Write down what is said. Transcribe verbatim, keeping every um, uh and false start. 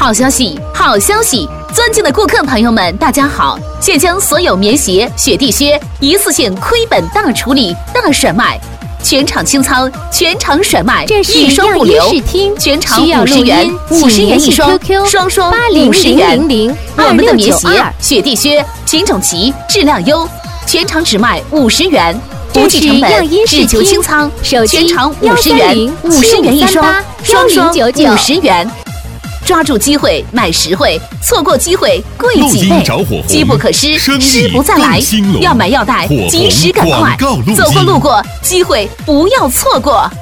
好消息，好消息！尊敬的顾客朋友们，大家好！现将所有棉鞋、雪地靴一次性亏本大处理、大甩卖，全场清仓，全场甩卖，一双不留，全场五十元，五十元一双，双双五十元。我们的棉鞋、雪地靴品种齐，质量优，全场只卖五十元。不计成本，只求清仓，全场五十元，五十元一双，双双五十元。抓住机会买实惠，错过机会贵几倍。机不可失，失不再来。要买要带，及时赶快。走过路过，机会不要错过。